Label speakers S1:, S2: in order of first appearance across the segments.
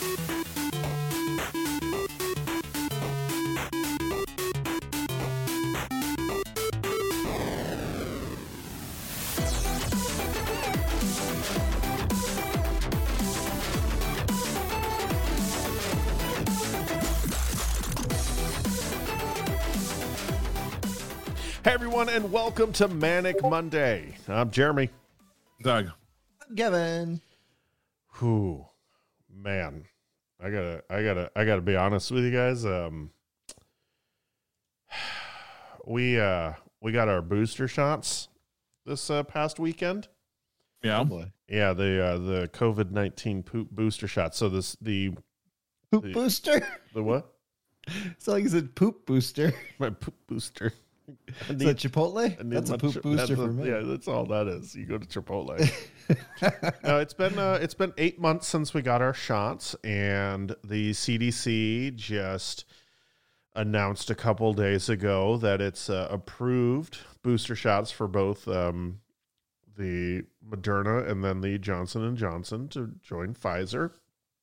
S1: Hey everyone, and welcome to Manic Monday. I'm Jeremy.
S2: Doug.
S3: I'm Kevin.
S1: Whew, man, I gotta be honest with you guys. We got our booster shots this past weekend.
S2: Yeah,
S1: yeah, the COVID-19 poop booster shot. So the
S3: Booster.
S1: The what?
S3: It's like it's a poop booster.
S1: My poop booster.
S3: Is that Chipotle? That's a poop booster for me.
S1: Yeah, that's all that is. You go to Chipotle. No, it's been 8 months since we got our shots, and the CDC just announced a couple days ago that it's approved booster shots for both the Moderna and then the Johnson & Johnson to join Pfizer.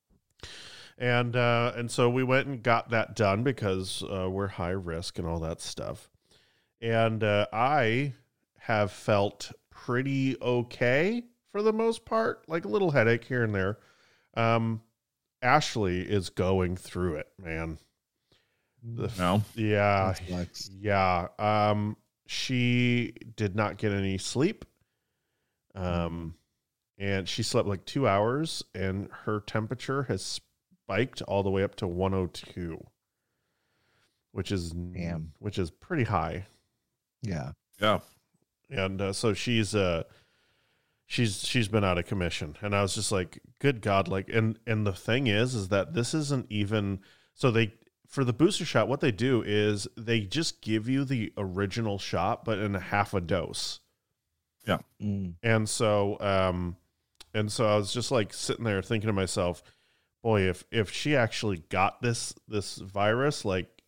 S1: And so we went and got that done because we're high risk and all that stuff. And I have felt pretty okay for the most part, like a little headache here and there. Ashley is going through it, man.
S2: No.
S1: Yeah. She did not get any sleep. And she slept like 2 hours, and her temperature has spiked all the way up to 102, which is pretty high.
S3: Yeah.
S1: And so she's been out of commission, and I was just like, good God, like, and the thing is that this isn't even, so for the booster shot, what they do is they just give you the original shot, but in a half a dose.
S2: Yeah.
S1: And so I was just like sitting there thinking to myself, boy, if she actually got this virus, like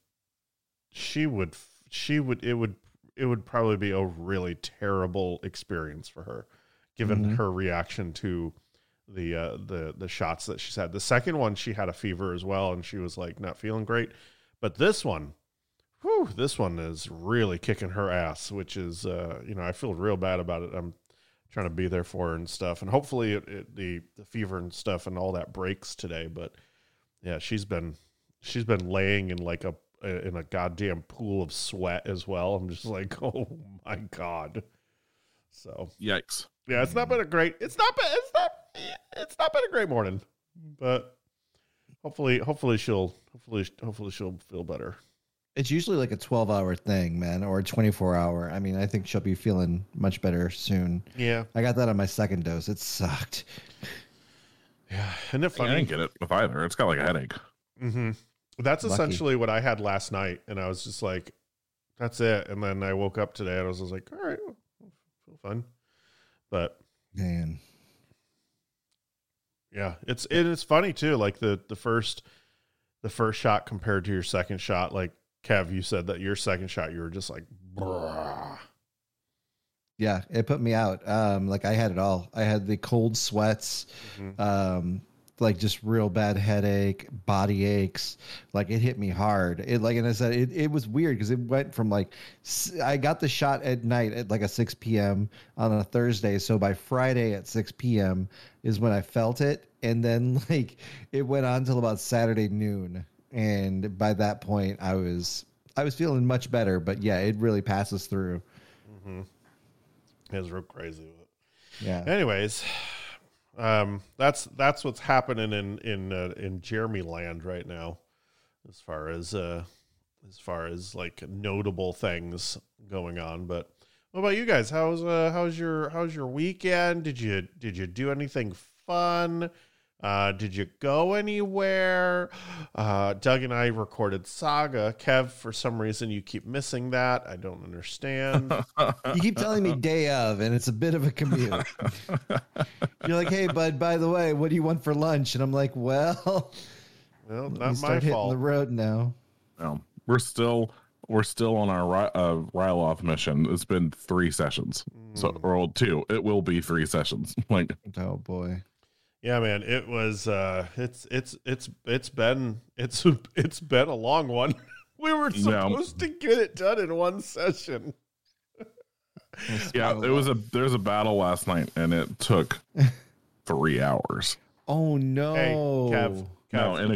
S1: it would probably be a really terrible experience for her, given her reaction to the shots that she's had. The second one, she had a fever as well, and she was like not feeling great. But this one is really kicking her ass, which is I feel real bad about it. I'm trying to be there for her and stuff, and hopefully the fever and stuff and all that breaks today. But yeah, she's been laying in like in a goddamn pool of sweat as well. I'm just like, oh my God. So
S2: yikes.
S1: Yeah, it's not been a great morning, but hopefully she'll feel better.
S3: It's usually like a 12-hour thing, man, or a 24-hour. I mean, I think she'll be feeling much better soon.
S1: Yeah.
S3: I got that on my second dose. It sucked.
S1: Yeah. Isn't it funny?
S2: I didn't get it with either. It's got like a headache.
S1: Mm-hmm. That's
S3: Lucky.
S1: essentially what I had last night, and I was just like, that's it. And then I woke up today and I was just like, all right, feel fun. But
S3: man,
S1: yeah, it's funny too. Like the first shot compared to your second shot, like Kev, you said that your second shot, you were just like, brah.
S3: Yeah, it put me out. Like I had it all. I had the cold sweats, like just real bad headache, body aches. Like it hit me hard. And I said, it was weird because it went from like, I got the shot at night at like a 6 p.m. on a Thursday. So by Friday at 6 p.m. is when I felt it. And then like it went on till about Saturday noon. And by that point I was feeling much better, but yeah, it really passes through.
S1: Mm-hmm. It was real crazy.
S3: Yeah.
S1: Anyways, that's what's happening in Jeremy land right now, as far as like notable things going on. But what about you guys? How's your weekend? Did you do anything fun? Did you go anywhere? Doug and I recorded Saga. Kev, for some reason, you keep missing that. I don't understand.
S3: You keep telling me day of, and it's a bit of a commute. You're like, hey, bud, by the way, what do you want for lunch? And I'm like, well,
S1: not my
S3: hitting
S1: fault.
S3: the road now.
S2: No, we're still on our Ryloth mission. It's been 3 sessions, or 2. It will be 3 sessions. Like,
S3: oh boy.
S1: Yeah, man, it was it's been a long one. We were supposed to get it done in one session.
S2: Yeah, there's a battle last night and it took 3 hours.
S3: Oh no.
S1: Hey, Kev,
S2: No, in a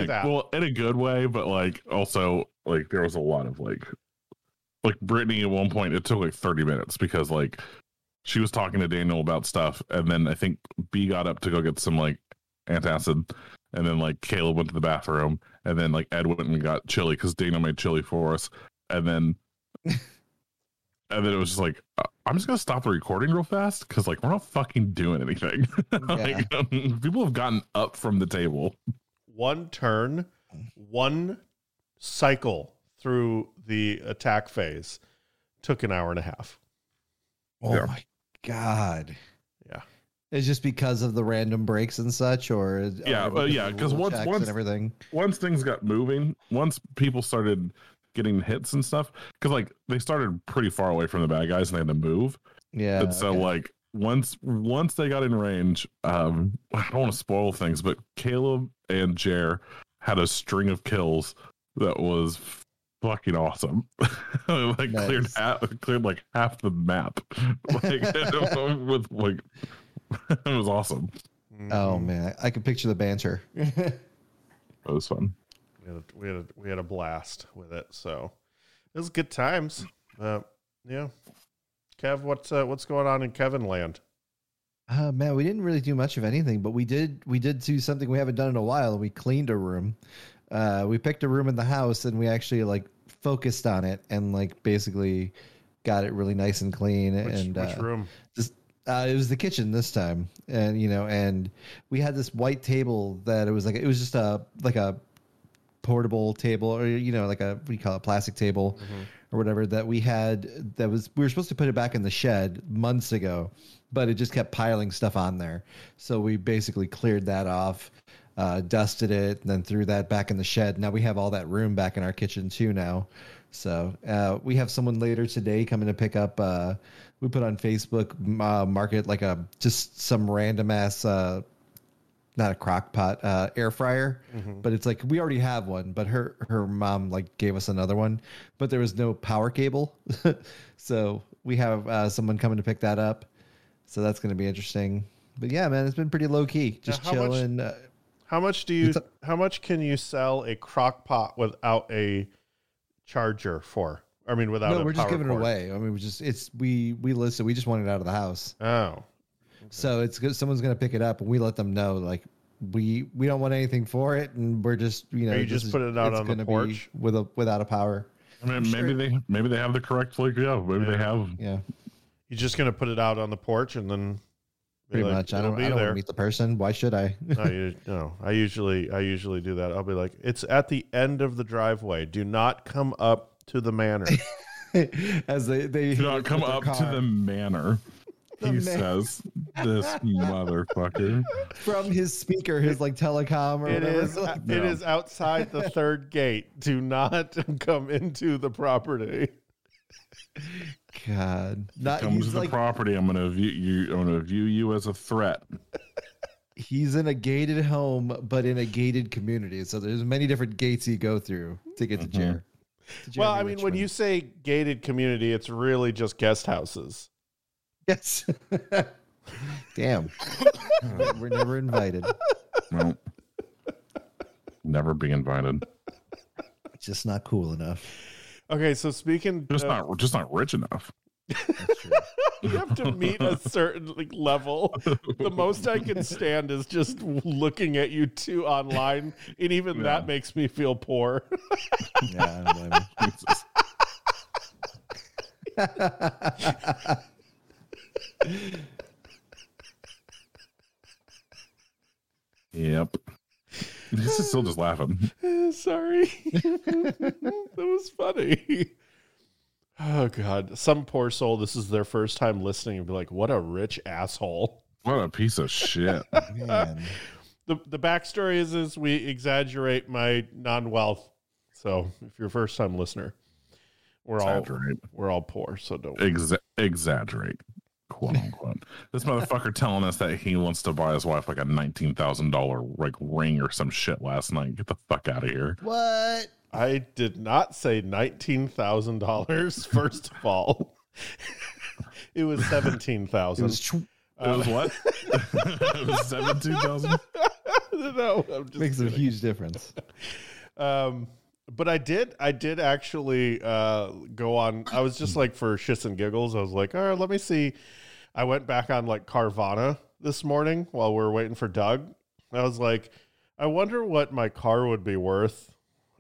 S2: good way, but like also like there was a lot of like Brittany at one point it took like 30 minutes because like she was talking to Daniel about stuff, and then I think B got up to go get some like antacid, and then like Caleb went to the bathroom, and then like Ed went and got chili because Daniel made chili for us, and then it was just like I'm just gonna stop the recording real fast because like we're not fucking doing anything. Like, people have gotten up from the table.
S1: One turn, one cycle through the attack phase took an hour and a half.
S3: Oh my God.
S1: Yeah.
S3: It's just because of the random breaks and such, or
S2: because once
S3: and everything.
S2: Once things got moving, once people started getting hits and stuff, because like they started pretty far away from the bad guys and they had to move.
S3: Yeah.
S2: And so like once they got in range, I don't want to spoil things, but Caleb and Jer had a string of kills that was fucking awesome. Like
S3: nice.
S2: cleared like half the map. Like with like it was awesome.
S3: Oh man, I can picture the banter.
S2: It was fun.
S1: We had a blast with it, so it was good times. Yeah. Kev, what's going on in Kevin land?
S3: Man, we didn't really do much of anything, but we did do something we haven't done in a while. We cleaned a room. We picked a room in the house and we actually like focused on it and like basically got it really nice and clean.
S1: Which room?
S3: It was the kitchen this time, and and we had this white table that it was just a portable table, or like a, what do you call it, plastic table, or whatever that we had. We were supposed to put it back in the shed months ago, but it just kept piling stuff on there. So we basically cleared that off. Dusted it, and then threw that back in the shed. Now we have all that room back in our kitchen too now. So we have someone later today coming to pick up. We put on Facebook Market like just some random ass, not a crock pot, air fryer, but it's like we already have one. But her mom like gave us another one, but there was no power cable, so we have someone coming to pick that up. So that's going to be interesting. But yeah, man, it's been pretty low key, just chilling.
S1: How much can you sell a crock pot without a charger for? I mean, without
S3: no,
S1: a
S3: we're just giving
S1: cord.
S3: it away. I mean, we listen. We just want it out of the house.
S1: Oh, okay.
S3: So it's good. Someone's going to pick it up, and we let them know like we don't want anything for it, and we're just
S1: you just put it out on the porch
S3: without a power.
S2: I mean, maybe they have the correct maybe they have.
S3: Yeah,
S1: you're just going to put it out on the porch and then.
S3: Pretty much. I don't want to meet the person. Why should I?
S1: No, I usually do that. I'll be like, it's at the end of the driveway. Do not come up to the manor.
S3: As they
S2: do not come up to the manor. Says this motherfucker
S3: from his speaker, his like telecom or whatever.
S1: It is outside the third gate. Do not come into the property.
S3: God,
S2: come to the property. I'm gonna view you. I'm gonna view you as a threat.
S3: He's in a gated home, but in a gated community. So there's many different gates you go through to get to Jer.
S1: Well, I mean, when you say gated community, it's really just guest houses.
S3: Yes. Damn. We're never invited.
S2: No. Never be invited.
S3: It's just not cool enough.
S1: Okay, so speaking,
S2: just not rich enough.
S3: That's true.
S1: You have to meet a certain level. The most I can stand is just looking at you two online, and even that makes me feel poor.
S3: Yeah, I don't blame you.
S2: Yep. This is still just laughing.
S1: Sorry. That was funny. Oh, God. Some poor soul, this is their first time listening and be like, what a rich asshole.
S2: What a piece of shit.
S3: Man.
S1: The backstory is we exaggerate my non-wealth. So if you're a first-time listener, we're all poor, so don't
S2: exaggerate. quote unquote. This motherfucker telling us that he wants to buy his wife like a $19,000 like ring or some shit last night. Get the fuck out of here.
S3: What?
S1: I did not say $19,000. First of all, it was 17,000.
S2: It was what? It was 17,000.
S1: No, I'm just
S3: makes
S1: kidding.
S3: a huge difference.
S1: But I did actually go on. I was just like, for shits and giggles, I was like, all right, let me see. I went back on like Carvana this morning while we were waiting for Doug. I was like, I wonder what my car would be worth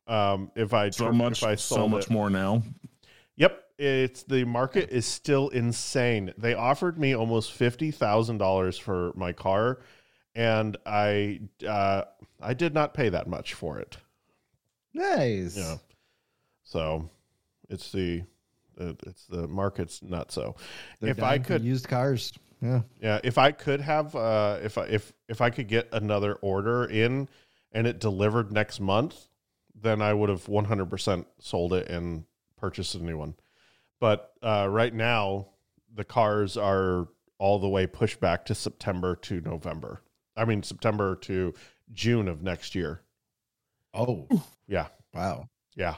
S1: if I sold
S2: so much
S1: it.
S2: more now.
S1: Yep, the market is still insane. They offered me almost $50,000 for my car, and I did not pay that much for it.
S3: Nice.
S1: Yeah. So it's the market's not so.
S3: They're
S1: if I could
S3: used cars. Yeah.
S1: Yeah, if I could have if I could get another order in and it delivered next month, then I would have 100% sold it and purchased a new one. But right now the cars are all the way pushed back to September to November. I mean September to June of next year.
S3: Oh.
S1: Yeah.
S3: Wow.
S1: Yeah.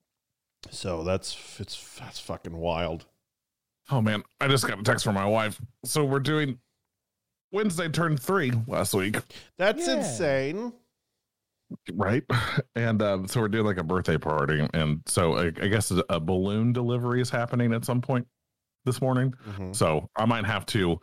S1: So that's fucking wild.
S2: Oh man, I just got a text from my wife. So we're doing Wednesday turned 3 last week.
S1: That's insane.
S2: Right. And so we're doing like a birthday party. And so I guess a balloon delivery is happening at some point this morning.
S1: Mm-hmm.
S2: So I might have to,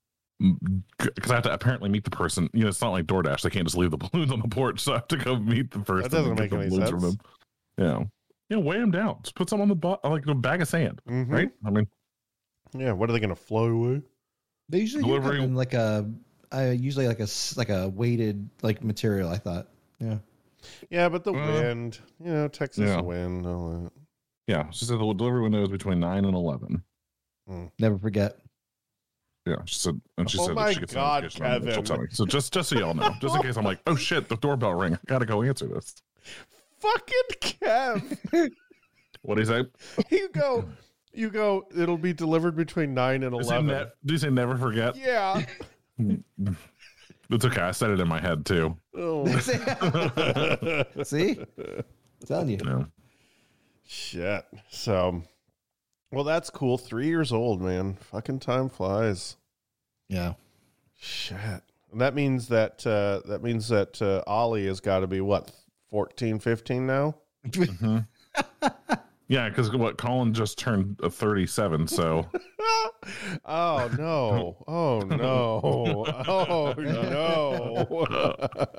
S2: because I have to apparently meet the person. You know, it's not like DoorDash. They can't just leave the balloons on the porch. So I have to go meet the person.
S1: That doesn't make any sense.
S2: From them. Yeah. You know, weigh them down. Just put some on the butt, like a bag of sand.
S1: Mm-hmm.
S2: Right. I mean,
S1: yeah. What are they going to fly away?
S3: They usually
S2: delivering
S3: do like usually like a weighted like material. I thought. Yeah.
S1: Yeah, but the wind, Texas wind, all that.
S2: Yeah. She said the delivery window is between 9 and 11.
S3: Never forget.
S2: Yeah, she said, and she said
S1: my
S2: that she gets
S1: God,
S2: Kevin. She'll tell me. So just so y'all know, just in case I'm like, oh shit, the doorbell ring. I gotta go answer this.
S1: Fucking Kev.
S2: What do you say?
S1: You go. It'll be delivered between 9 and 11.
S2: Do you say never forget?
S1: Yeah.
S2: It's okay. I said it in my head too.
S1: Oh.
S3: See, I'm telling you.
S2: Yeah.
S1: Shit. So, well, that's cool. 3 years old, man. Fucking time flies.
S3: Yeah.
S1: Shit. And that means that Ollie has got to be what, 14, 15 now?
S2: Mm-hmm. Yeah, because Colin just turned 37, so.
S1: Oh no! Oh no! Oh no!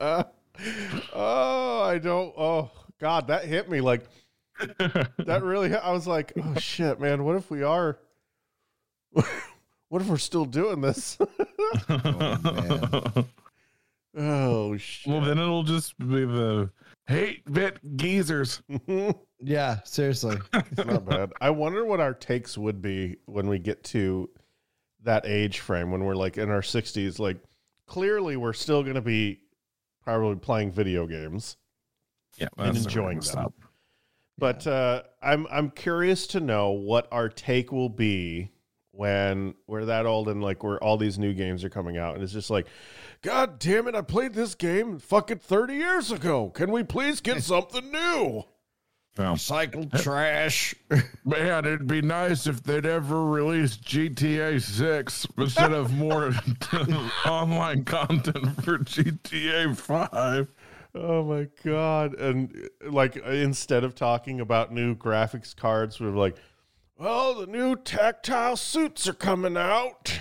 S1: Oh, I don't. Oh God, that hit me like that. Really, I was like, oh shit, man. What if we are? What if we're still doing this?
S3: Oh, man.
S1: Oh shit.
S2: Well, then it'll just be the hate bit geezers.
S3: Yeah, seriously.
S1: It's not bad. I wonder what our takes would be when we get to that age frame, when we're like in our 60s. Like, clearly we're still going to be probably playing video games, and enjoying them. But I'm curious to know what our take will be when we're that old and like where all these new games are coming out, and it's just like, God damn it, I played this game fucking 30 years ago. Can we please get something new?
S3: Recycled trash.
S2: Man, it'd be nice if they'd ever release GTA 6 instead of more online content for GTA 5.
S1: Oh my God. And like, instead of talking about new graphics cards, we're like, well, the new tactile suits are coming out.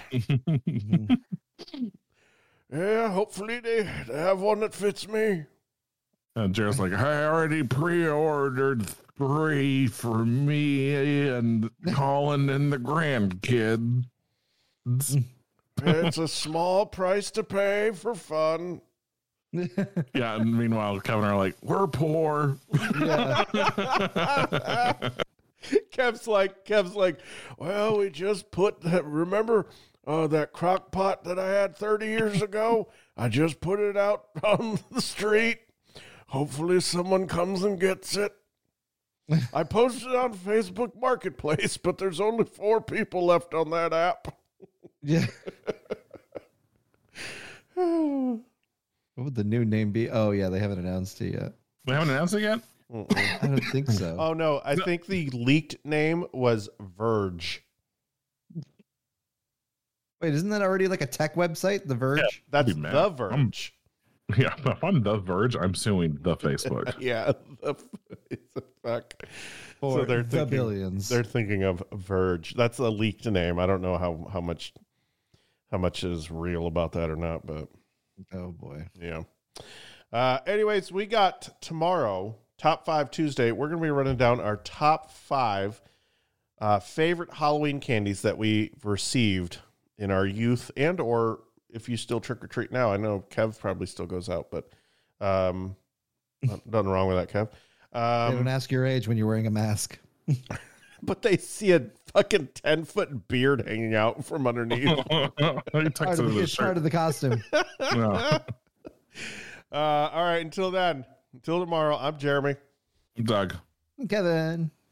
S1: Yeah, hopefully they have one that fits me.
S2: And Jared's like, I already pre-ordered 3 for me and Colin and the grandkid.
S1: It's a small price to pay for fun.
S2: Yeah, and meanwhile, Kevin are like, we're poor.
S3: Yeah.
S1: Kev's like, well, we just put that, remember that crock pot that I had 30 years ago? I just put it out on the street. Hopefully someone comes and gets it. I posted it on Facebook Marketplace, but there's only 4 people left on that app.
S3: Yeah. What would the new name be? Oh yeah, they haven't announced it yet.
S2: They haven't announced it yet?
S3: I don't think so.
S1: Oh no, I think the leaked name was Verge.
S3: Wait, isn't that already like a tech website? The Verge?
S1: Yeah, that's The Verge.
S2: If I'm The Verge, I'm suing the Facebook.
S1: Yeah, fuck. So they're thinking,
S3: billions.
S1: They're thinking of Verge. That's a leaked name. I don't know how much is real about that or not, but
S3: oh boy,
S1: yeah. Anyways, we got tomorrow, Top 5 Tuesday. We're going to be running down our top 5 favorite Halloween candies that we've received in our youth, and or if you still trick or treat now. I know Kev probably still goes out, but nothing wrong with that, Kev.
S3: They don't ask your age when you're wearing a mask.
S1: But they see a fucking 10-foot beard hanging out from underneath.
S3: It's part of the costume.
S1: All right, until then, until tomorrow, I'm Jeremy.
S2: I'm Doug.
S3: I'm Kevin.